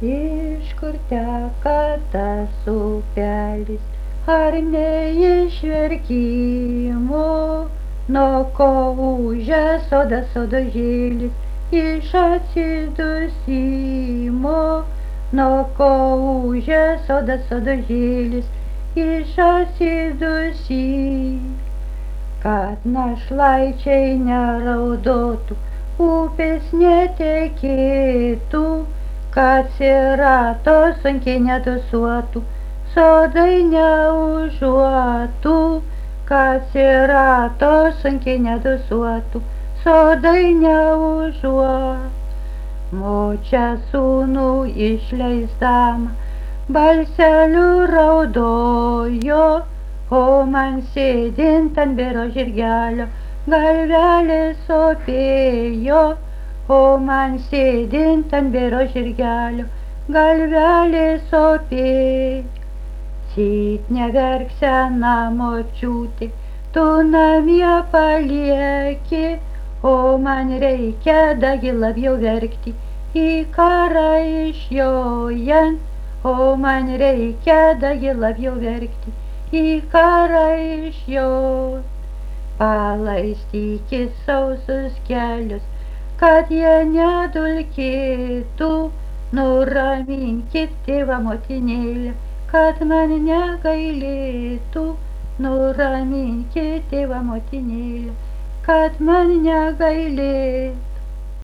Iš kur teka tas upelis, ar ne iš verkimo, nuo ko ūžia sodažėlis, iš atsidusimo, nuo ko ūžia sodažėlis, iš atsidusimo. Kad našlaičiai neraudotų, upės netekėtų, kad sirato sunkiai nedusuotų, sodai neužuotų, kad sirato sunkiai nedusuotų, sodai neužuotų. Močia sūnų išleisdama balseliu raudojo, o man sėdint ant bėro žirgelio galvelės sopėjo, o man sėdint ant bėro žirgelio galvelės sopėjo. Cyt neverk sena močiutė, tu namie palieki, o man reikia dagi labiau verkti, į karą išjojant, o man reikia dagi labiau verkti, į karą išjojant. Palaistykit sausus kelius, kad jie nedulkėtų, nuraminkit tėvą motinėlę, kad man negailėtų, nuraminkit tėvą motinėlę, kad man negailėtų.